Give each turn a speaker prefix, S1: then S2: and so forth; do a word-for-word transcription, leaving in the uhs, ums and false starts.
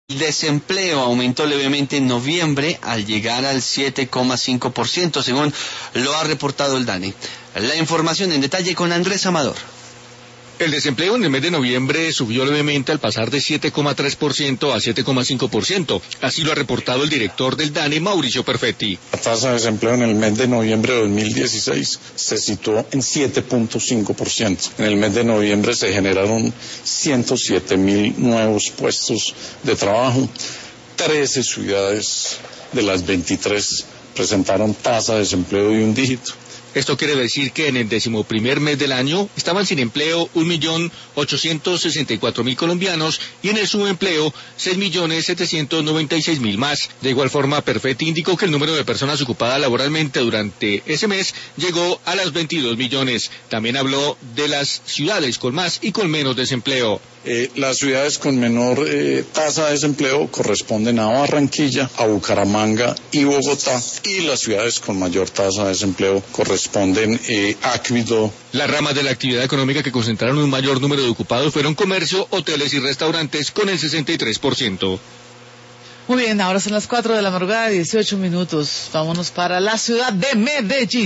S1: El desempleo aumentó levemente en noviembre al llegar al siete coma cinco por ciento, según lo ha reportado el DANE. La información en detalle con Andrés Amador.
S2: El desempleo en el mes de noviembre subió levemente al pasar de siete coma tres por ciento a siete coma cinco por ciento. Así lo ha reportado el director del DANE, Mauricio Perfetti.
S3: La tasa de desempleo en el mes de noviembre de dos mil dieciséis se situó en siete punto cinco por ciento. En el mes de noviembre se generaron ciento siete mil nuevos puestos de trabajo. trece ciudades de las veintitrés presentaron tasa de desempleo de un dígito.
S2: Esto quiere decir que en el decimoprimer mes del año estaban sin empleo un millón ochocientos sesenta y cuatro mil colombianos y en el subempleo seis millones setecientos noventa y seis mil más. De igual forma, Perfetti indicó que el número de personas ocupadas laboralmente durante ese mes llegó a las veintidós millones. También habló de las ciudades con más y con menos desempleo.
S3: Eh, las ciudades con menor eh, tasa de desempleo corresponden a Barranquilla, a Bucaramanga y Bogotá, y las ciudades con mayor tasa de desempleo corresponden eh, a Quibdó.
S2: Las ramas de la actividad económica que concentraron un mayor número de ocupados fueron comercio, hoteles y restaurantes con el sesenta y tres por ciento.
S4: Muy bien, ahora son las cuatro de la madrugada, dieciocho minutos. Vámonos para la ciudad de Medellín.